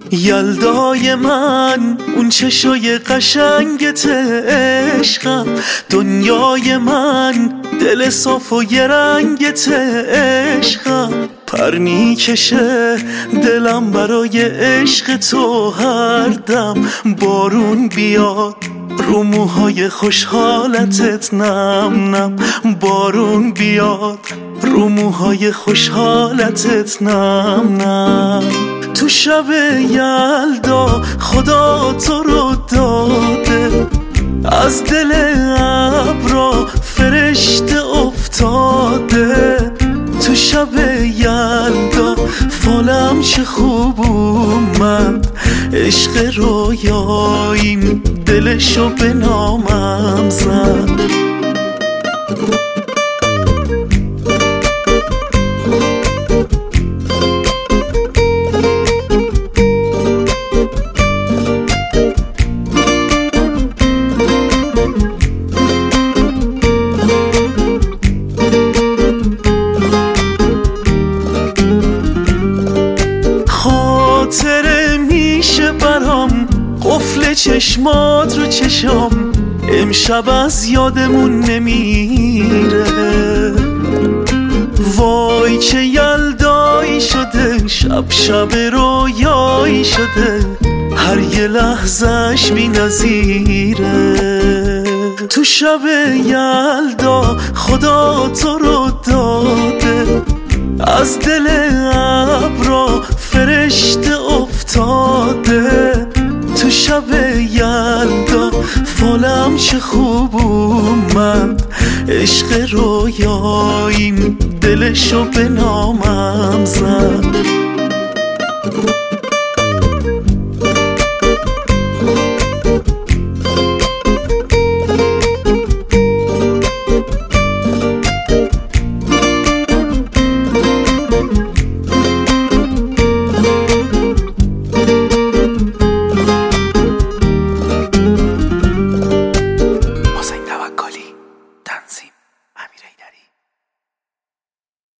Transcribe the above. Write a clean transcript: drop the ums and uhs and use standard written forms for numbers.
یلدای من اون چشای قشنگت عشقم، دنیای من دل صاف و یه رنگت عشقم، پر میکشه دلم برای عشق تو هر دم، بارون بیاد رو موهای خوشحالتت نم نم، بارون بیاد رو موهای خوشحالتت نم نم. تو شب یلدا خدا تو رو داده، از دل ابرا فرشته افتاده، تو شب یلدا فالم چه خوب اومد، عشق رویاییم دلشو به نامم زد. خاطره میشه برام قفل چشمات رو چشام، امشب از یادمون نمیره، وای چه یلدایی شده، شب شب رویایی شده، هر یه لحظش بی نظیره. تو شب یلدا خدا تو رو داده، از دل ابرا فرشته افتاده، تو شب یلدا فالم چه خوب اومد، عشق رویاییم دلشو به نامم زد.